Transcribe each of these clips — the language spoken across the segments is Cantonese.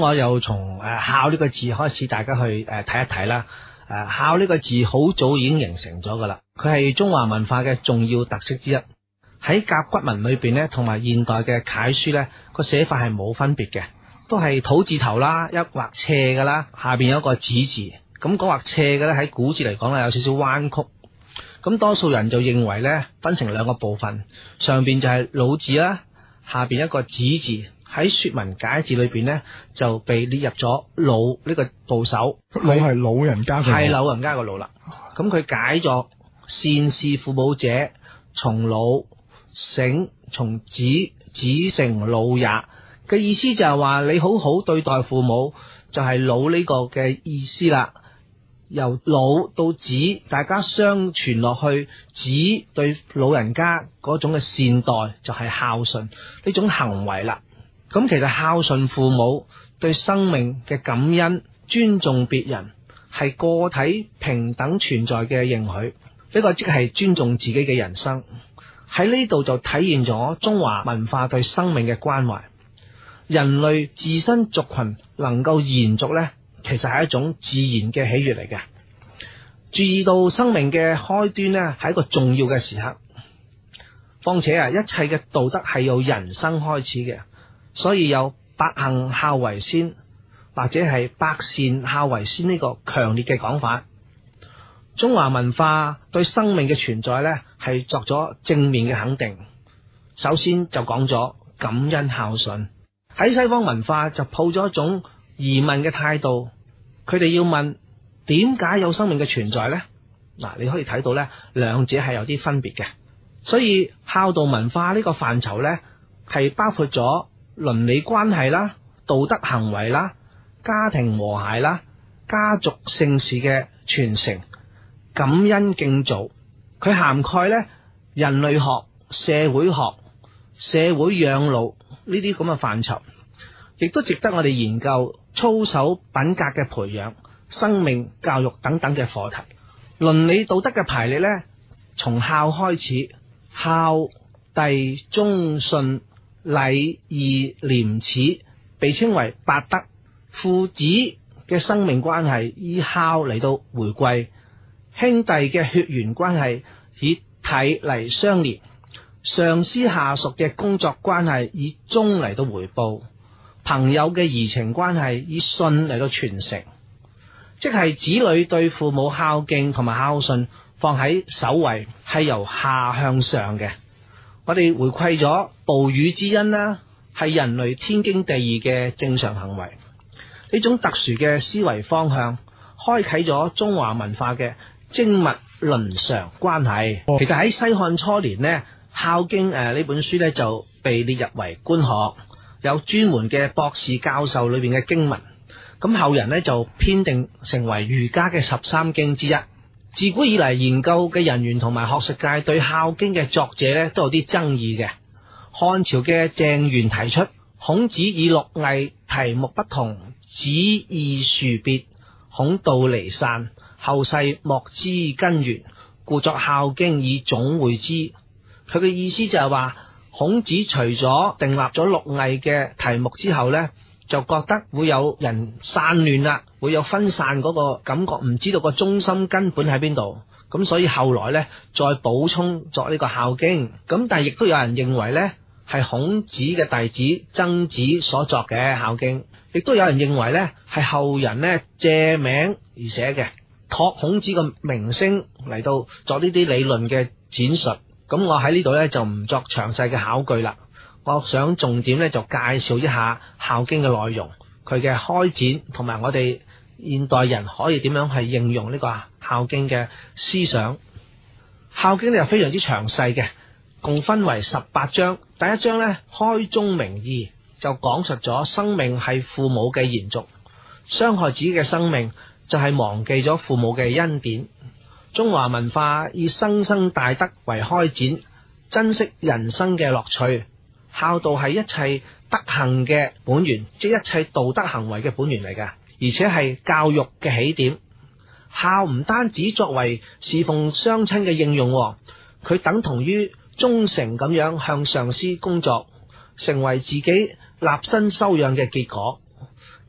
我又從孝呢個字開始，大家去睇一睇啦。孝呢個字好早已經形成咗噶啦，佢係中華文化嘅重要特色之一。喺甲骨文裏邊呢，同埋現代嘅楷書呢，個寫法係冇分別嘅，都係土字頭啦，一畫斜噶啦，下邊有一個子字。咁嗰畫斜嘅咧，喺古字嚟講咧，有少少彎曲。咁多數人就認為咧，分成兩個部分，上邊就係老字啦，下邊一個子字。喺說文解字裏邊咧，就被列入咗老呢個部首。 老係老人家嘅老， 係老人家個老啦。咁佢解作善事父母者，從老醒，從子，子成老也嘅意思就係話你好好對待父母，就係老呢個嘅意思啦。由老到子，大家相傳落去，子對老人家嗰種嘅善待就係孝順呢種行為啦。咁其實孝順父母，對生命嘅感恩、尊重別人，係個體平等存在嘅認許。呢個即係尊重自己嘅人生。喺呢度就體現咗中華文化對生命嘅關懷。人類自身族群能夠延續呢，其實係一種自然嘅喜悅嚟嘅。注意到生命嘅開端呢，係一個重要嘅時刻。況且一切嘅道德係由人生開始嘅。所以有百行孝為先，或者係百善孝為先呢個強烈嘅講法。中華文化對生命嘅存在呢，係作咗正面嘅肯定。首先就講咗感恩孝順。喺西方文化就抱咗一種疑問嘅態度，佢哋要問點解有生命嘅存在呢？嗱，你可以睇到呢，兩者係有啲分別嘅。所以孝道文化呢個範疇呢，係包括咗倫理關係啦、道德行為啦、家庭和諧啦、家族姓氏嘅傳承、感恩敬祖，佢涵蓋咧人類學、社會學、社會養老呢啲咁嘅範疇，亦都值得我哋研究操守品格嘅培養、生命教育等等嘅課題。倫理道德嘅排列咧，從孝開始，孝、悌、忠、信、禮、義、廉、恥被稱為八德。父子嘅生命關係以孝嚟到回歸，兄弟嘅血緣關係以體嚟相連，上司下屬嘅工作關係以忠嚟到回報，朋友嘅移情關係以信嚟到傳承，即係子女對父母孝敬同埋孝順放喺首位，係由下向上嘅。我哋回饋咗哺乳之恩啦，係人類天經地義嘅正常行為。呢種特殊嘅思維方向，開啟咗中華文化嘅精密倫常關係。其實喺西漢初年呢，《孝經》呢本書呢就被列入為官學，有專門嘅博士教授裏邊嘅經文。咁後人呢就編定成為儒家嘅13經之一。自古以嚟，研究嘅人員同埋學術界對《孝經》嘅作者呢都有啲爭議嘅。漢朝嘅鄭玄提出，孔子以六藝題目不同，子義殊別，孔道離散，後世莫知根源，故作《孝經》以總會之。佢嘅意思就係話，孔子除咗訂立咗六藝嘅題目之後呢，就覺得會有人散亂啦，會有分散嗰個感覺，唔知道個中心根本喺邊度。咁所以後來呢，再補充作呢個《孝經》。咁但係亦都有人認為呢，係孔子嘅弟子曾子所作嘅《孝經》，亦都有人認為呢，係後人呢借名而寫嘅，託孔子嘅名聲嚟到作呢啲理論嘅展述。咁我喺呢度呢，就唔作詳細嘅考據啦。我想重點呢，就介紹一下《孝經》嘅內容，佢嘅開展同埋我哋現代人可以點樣去應用呢個《孝經》嘅思想。《孝經》呢就非常之詳細嘅，共分為18章。第一章呢，開宗明義就講述咗生命係父母嘅延續，傷害自己嘅生命就係忘記咗父母嘅恩典。中華文化以生生大德為開展，珍惜人生嘅樂趣。孝道係一切德行嘅本源，即一切道德行為嘅本源嚟嘅，而且係教育嘅起點。孝唔單止作為侍奉雙親嘅應用，佢等同於忠誠咁樣向上司工作，成為自己立身修養嘅結果。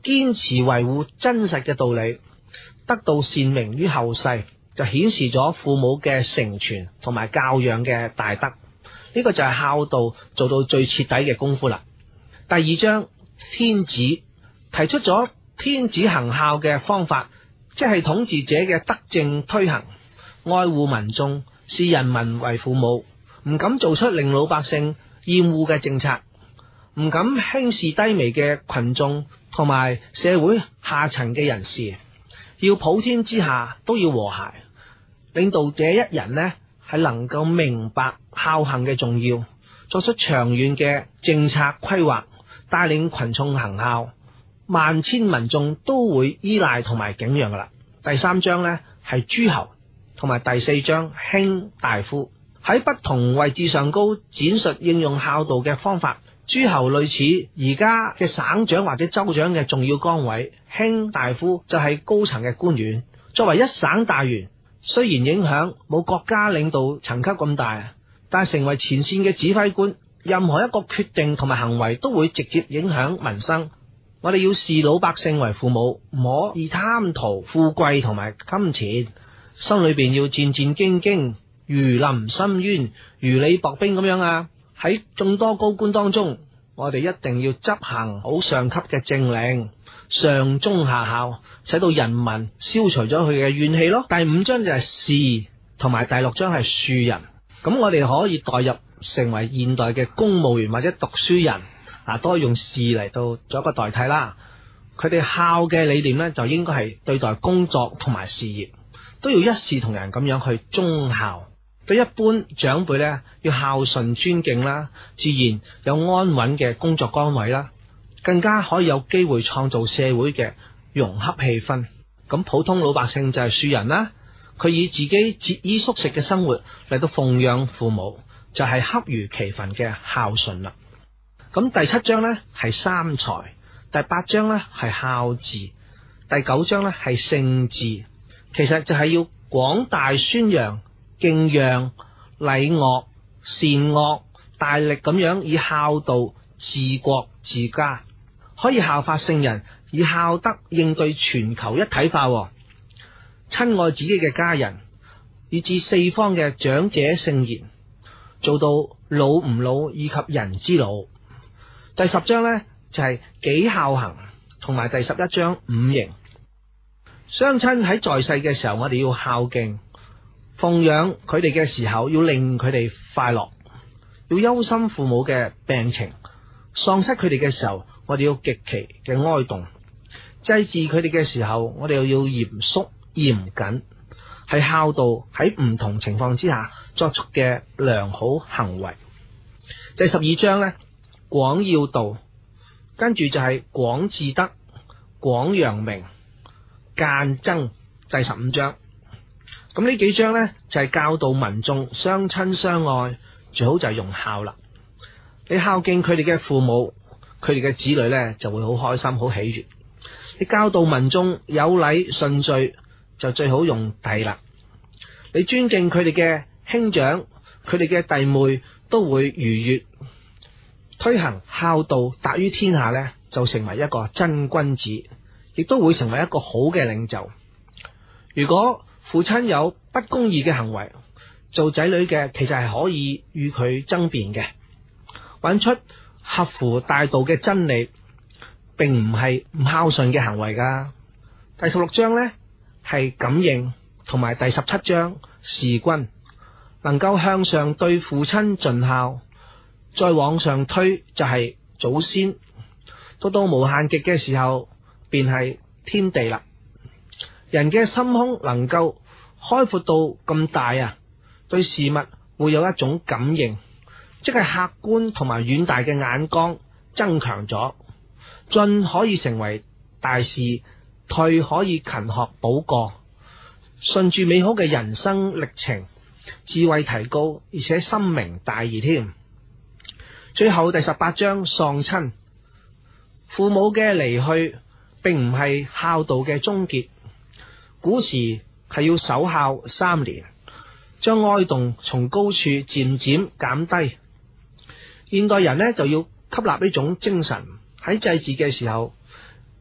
堅持維護真實嘅道理，得到善名於後世，就顯示咗父母嘅承傳同埋教養嘅大德。呢個就係孝道做到最徹底嘅功夫啦。第二章天子提出咗天子行孝嘅方法，即係統治者嘅德政推行，愛護民眾，視人民為父母，唔敢做出令老百姓厭惡嘅政策，唔敢輕視低微嘅群眾同埋社會下層嘅人士，要普天之下都要和諧。領導者一人呢，係能夠明白孝行嘅重要，作出長遠嘅政策規劃，帶領群眾行孝，萬千民眾都會依賴同埋敬仰噶啦。第三章呢，係諸侯，同埋第四章卿大夫，喺不同位置上高展述應用孝道嘅方法。諸侯類似而家嘅省長或者州長嘅重要崗位，卿大夫就係高層嘅官員。作為一省大員，雖然影響冇國家領導層級咁大，但係成為前線嘅指揮官，任何一個決定同埋行為都會直接影響民生。我哋要視老百姓為父母，唔可以貪圖富貴同埋金錢，心裏邊要戰戰兢兢，如臨深淵，如履薄冰咁樣啊！喺眾多高官當中，我哋一定要執行好上級嘅政令，上中下效，使到人民消除咗佢嘅怨氣咯。第五章就係士，同埋第六章係庶人。咁我哋可以代入成為現代嘅公務員或者讀書人，都可以用士嚟到做一個代替啦。佢哋孝嘅理念呢，就應該係對待工作同埋事業都要一視同仁咁樣去忠孝。對一般長輩呢，要孝順尊敬啦，自然有安穩嘅工作崗位啦，更加可以有機會創造社會嘅融洽氣氛。咁普通老百姓就係庶人啦，佢以自己節衣縮食嘅生活嚟到奉養父母，就係恰如其分嘅孝順啦。咁第七章呢係三才，第八章呢係孝治，第九章呢係聖治。其實就係要廣大宣揚敬讓、禮樂、善惡，大力咁樣以孝道治國治家，可以效法聖人，以孝德應對全球一體化，親愛自己嘅家人，以至四方嘅長者聖賢，做到老唔老以及人之老。第十章呢，就係己孝行，同埋第11章五刑。雙親喺在世嘅時候，我哋要孝敬奉養佢哋嘅時候，要令佢哋快樂，要憂心父母嘅病情；喪失佢哋嘅時候，我哋要極其嘅哀慟；祭祀佢哋嘅時候，我哋又要嚴肅嚴謹，係孝道喺唔同情況之下作出嘅良好行為。第12章呢，廣要道，跟住就係廣治德、廣揚名、諫爭。第15章。咁呢幾章呢，就係教導民眾相親相愛，最好就係用孝啦。你孝敬佢哋嘅父母，佢哋嘅子女呢就會好開心好喜悅。你教導民眾有禮順序，就最好用弟啦。你尊敬佢哋嘅兄長，佢哋嘅弟妹都會愉悅。推行孝道達於天下呢，就成為一個真君子，亦都會成為一個好嘅領袖。如果父親有不公義嘅行為，做仔女嘅其實係可以與佢爭辯嘅，揾出合乎大道嘅真理，並唔係唔孝順嘅行為噶。第16章呢係感應，同埋第17章事君，能夠向上對父親盡孝，再往上推就係祖先，到無限極嘅時候便係天地啦。人嘅心胸能夠開闊到咁大啊，對事物會有一種感應，即係客觀同埋遠大嘅眼光增強咗，進可以成為大事，退可以勤學補過，順住美好嘅人生歷程，智慧提高，而且深明大義添。最後第18章喪親，父母嘅離去並唔係孝道嘅終結。古時係要守孝3年，將哀慟從高處漸漸減低。現代人呢，就要吸納呢種精神，喺祭祀嘅時候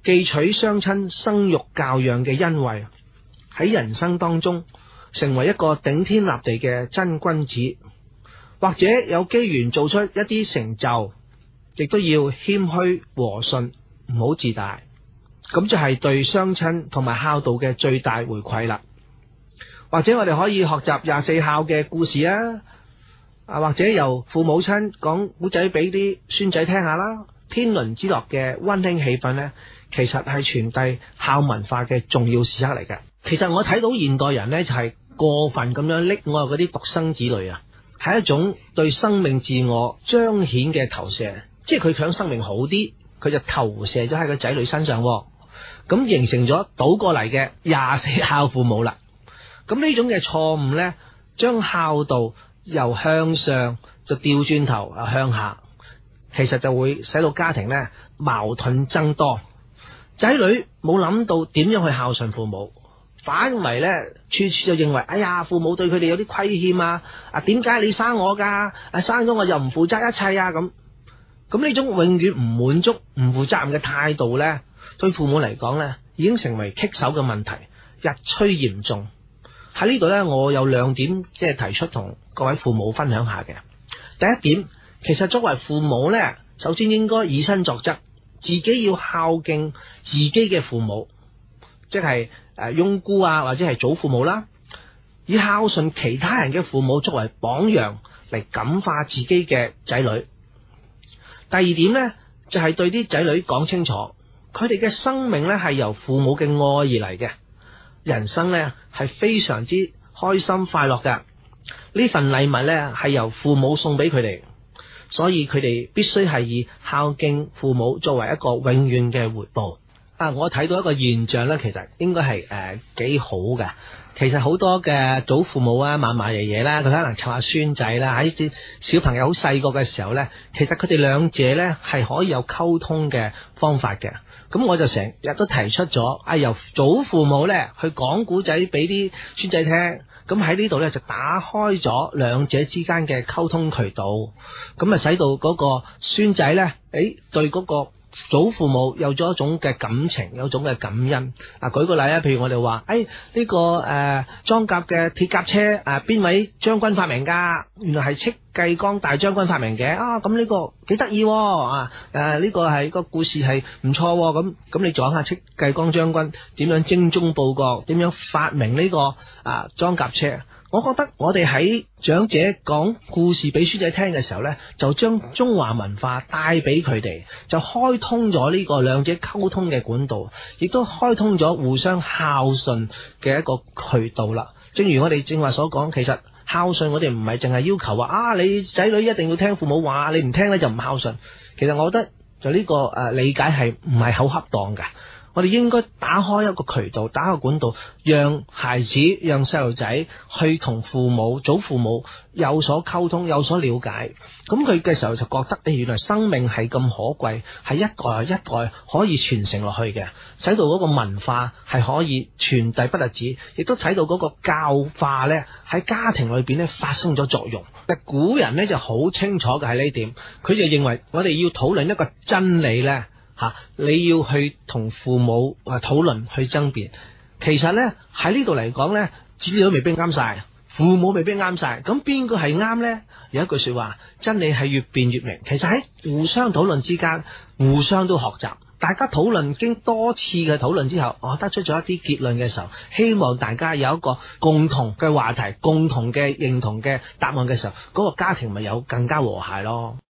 記取雙親生育教養嘅恩惠，喺人生當中成為一個頂天立地嘅真君子，或者有機緣做出一啲成就，亦都要謙虛和順，唔好自大，咁就係對雙親同埋孝道嘅最大回饋啦。或者我哋可以學習24孝嘅故事啊，或者由父母親講古仔俾啲孫仔聽下啦。天倫之樂嘅溫馨氣氛呢，其實係傳遞孝文化嘅重要時刻嚟嘅。其實我睇到現代人呢，就係過分咁樣溺愛嗰啲獨生子女啊，係一種對生命自我彰顯嘅投射，即係佢想生命好啲，佢就投射咗喺個仔女身上，咁形成咗倒過嚟嘅24孝父母啦。咁呢種嘅錯誤呢，將孝道由向上就調轉頭向下，其實就會使到家庭呢矛盾增多。仔女冇諗到點樣去孝順父母，反為呢處處就認為，哎呀，父母對佢哋有啲虧欠啊，點解你生我噶？生咗我又唔負責一切啊，咁呢種永遠唔滿足、唔負責任嘅態度呢，對父母嚟講呢，已經成為棘手嘅問題，日趨嚴重。喺呢度呢，我有2點即係提出同各位父母分享下嘅。第一點，其實作為父母呢，首先應該以身作則，自己要孝敬自己嘅父母，即係翁姑啊，或者係祖父母啦，以孝順其他人嘅父母作為榜樣嚟感化自己嘅仔女。第二點呢，就係對啲仔女講清楚，佢哋嘅生命呢係由父母嘅愛而嚟嘅。人生呢係非常之開心快樂嘅，呢份禮物呢係由父母送俾佢哋，所以佢哋必須係以孝敬父母作為一個永遠嘅回報。我睇到一個現象呢，其實應該係幾好嘅。其實好多嘅祖父母啊、嫲嫲爺爺啦，佢可能湊下孫仔啦，喺啲小朋友好細個嘅時候呢，其實佢哋兩者呢係可以有溝通嘅方法嘅。咁我就成日都提出咗，由祖父母呢去講古仔俾啲孫仔聽，咁喺呢度呢就打開咗兩者之間嘅溝通渠道，咁啊使到嗰個孫仔呢，對嗰個祖父母有咗一種嘅感情，有一種嘅感恩。舉個例啊，譬如我哋話，呢個裝甲嘅鐵甲車邊位將軍發明噶？原來係戚繼光大將軍發明嘅。咁呢個幾得意，呢個係個故事係唔錯。咁你講下戚繼光將軍點樣精忠報國，點樣發明呢個裝甲車？我覺得我哋喺長者講故事俾孫仔聽嘅時候呢，就將中華文化帶俾佢哋，就開通咗呢個兩者溝通嘅管道，亦都開通咗互相孝順嘅一個渠道啦。正如我哋正話所講，其實孝順我哋唔係淨係要求話你仔女一定要聽父母話，你唔聽呢就唔孝順。其實我覺得就呢個理解係唔係好恰當嘅。我哋應該打開一個渠道，打開個管道，讓孩子、讓細路仔去同父母、祖父母有所溝通、有所了解。咁佢嘅時候就覺得，原來生命係咁可貴，係一代一代可以傳承落去嘅，使到嗰個文化係可以傳遞不特止，亦都睇到嗰個教化呢喺家庭裏邊呢發生咗作用。但古人呢就好清楚嘅係呢點，佢就認為我哋要討論一個真理呢。你要去同父母討論去爭辯，其實呢喺呢度嚟講呢，子女都未必啱晒，父母未必啱晒，咁邊個係啱呢？有一句說話，真理係越辯越明。其實喺互相討論之間，互相都學習，大家討論經多次嘅討論之後，我得出咗一啲結論嘅時候，希望大家有一個共同嘅話題、共同嘅認同嘅答案嘅時候，嗰個家庭咪有更加和諧咯。